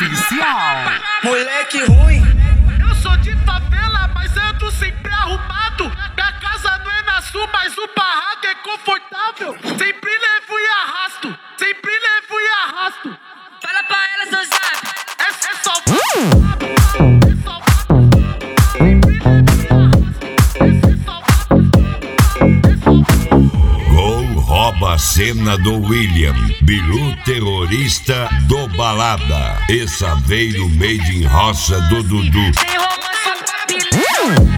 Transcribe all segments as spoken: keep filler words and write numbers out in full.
oficial. Moleque ruim. Eu sou de favela, mas ando sempre arrumado. Minha casa não é na sul, mas o barraco é confortável. Sempre levo e arrasto, sempre levo e arrasto. Fala pra ela, seu zap. É, é só... Gol rouba a cena do William, Bilu terrorista do Balada, e Saveiro made in roça do Dudu. Sem romance, papilhão.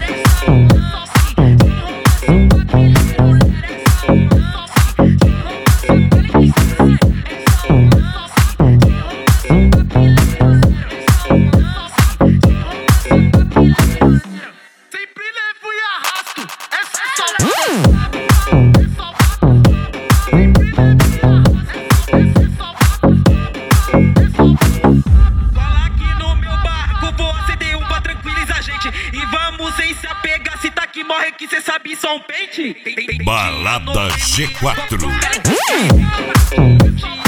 Sempre levo e arrasto. É, é só... Cola aqui no meu barco, vou acender um pra tranquilizar a gente. E vamos sem se apegar, se tá aqui morre que cê sabe só um pente. Balada G quatro.